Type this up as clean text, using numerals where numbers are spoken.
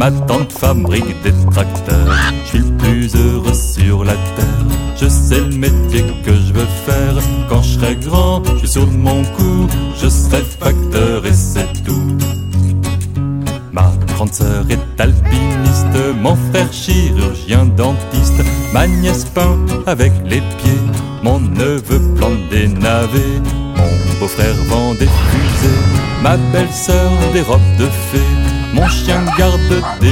Ma tante fabrique des tracteurs. Je suis le plus heureux sur la terre. Je sais le métier que je veux faire. Quand je serai grand, je suis sur mon cou. Je serai facteur et c'est tout. Ma grande sœur est alpiniste, mon frère chirurgien dentiste, ma nièce peint avec les pieds, mon neveu plante des navets, mon beau-frère vend des fusées, ma belle-sœur des robes de fée, mon chien garde des